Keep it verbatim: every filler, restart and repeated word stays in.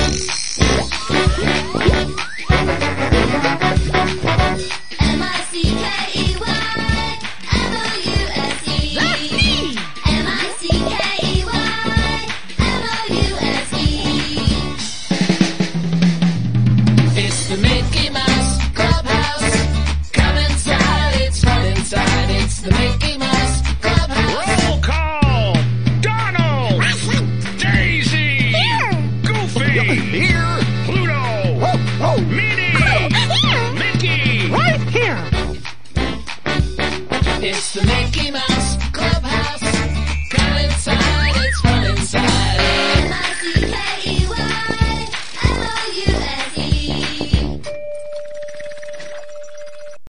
Here! Pluto! Oh, oh. Minnie! Here! Mickey! Right here! It's the Mickey Mouse